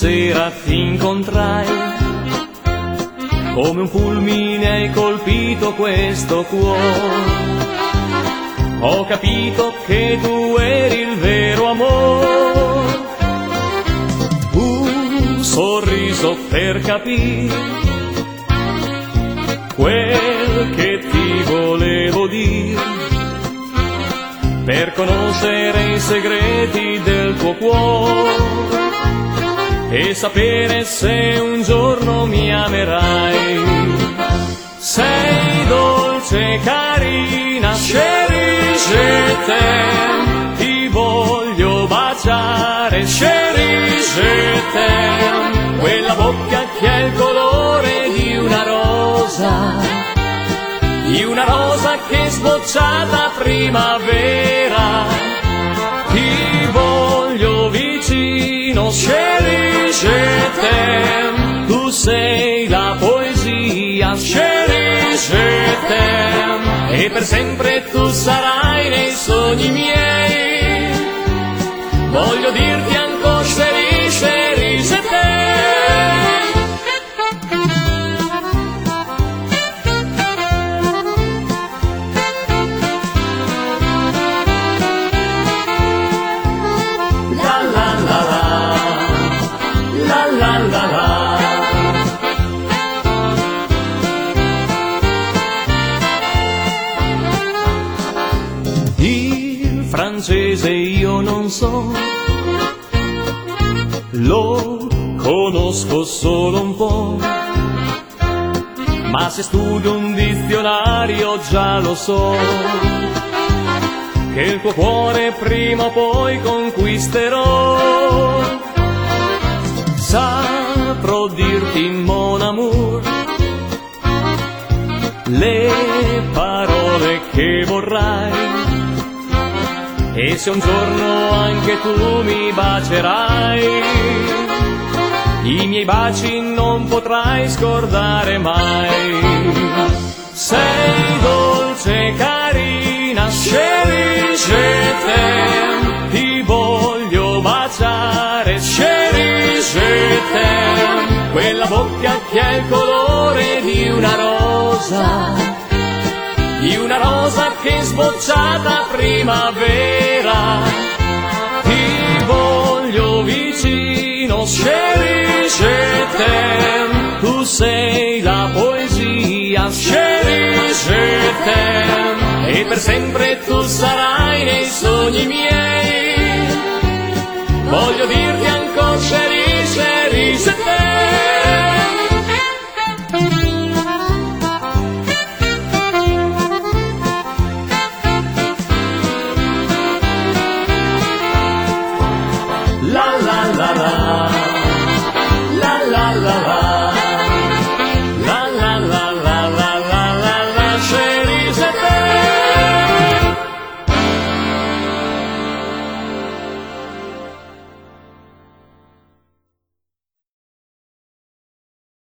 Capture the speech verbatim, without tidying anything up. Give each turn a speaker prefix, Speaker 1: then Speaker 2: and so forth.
Speaker 1: sera ti incontrai, come un fulmine hai colpito questo cuore. Ho capito che tu eri il vero amore. Un sorriso per capire quel che ti volevo dire, per conoscere i segreti del tuo cuore e sapere se un giorno mi amerai. Sei dolce, carina, chérie, je t'aime. Ti voglio baciare, chérie, je t'aime. Quella bocca che ha il colore di una rosa, di una rosa che è sbocciata primavera. Ti voglio vicino, chérie, je t'aime. Tu sei la poesia, chérie, je t'aime. E per sempre tu sarai nei sogni miei. Voglio dirti ancora, chérie, chérie, je t'aime. La la la la, la la la la. Il francese io non so, lo conosco solo un po', ma se studio un dizionario già lo so, che il tuo cuore prima o poi conquisterò. Saprò dirti mon amour le parole che vorrai, e se un giorno anche tu mi bacierai, i miei baci non potrai scordare mai. Sei dolce, carina, chérie, je t'aime. Ti voglio baciare, chérie, je t'aime. Quella bocca che ha il colore di una rosa, di una rosa che è sbocciata primavera. Ti voglio vicino, chérie, je t'aime. Tu sei la poesia, chérie, je t'aime. E per sempre tu sarai nei sogni miei. Voglio dirti ancora, chérie, chérie, je t'aime.